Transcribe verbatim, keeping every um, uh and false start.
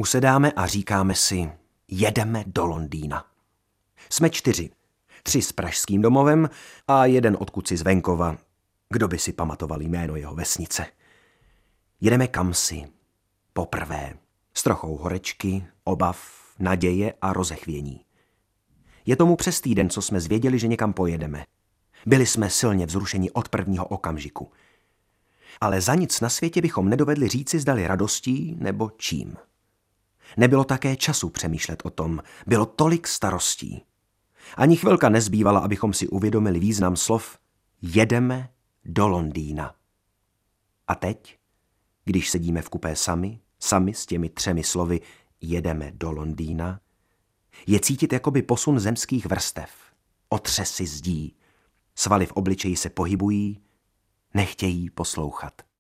Usedáme a říkáme si, jedeme do Londýna. Jsme čtyři. Tři s pražským domovem a jeden odkud z venkova. Kdo by si pamatoval jméno jeho vesnice. Jedeme kamsi. Poprvé. S trochou horečky, obav, naděje a rozechvění. Je tomu přes týden, co jsme zvěděli, že někam pojedeme. Byli jsme silně vzrušeni od prvního okamžiku. Ale za nic na světě bychom nedovedli říci, zdali radostí nebo čím. Nebylo také času přemýšlet o tom, bylo tolik starostí. Ani chvilka nezbývala, abychom si uvědomili význam slov jedeme do Londýna. A teď, když sedíme v kupé sami, sami s těmi třemi slovy jedeme do Londýna, je cítit jakoby posun zemských vrstev, otřesy zdí, svaly v obličeji se pohybují, nechtějí poslouchat.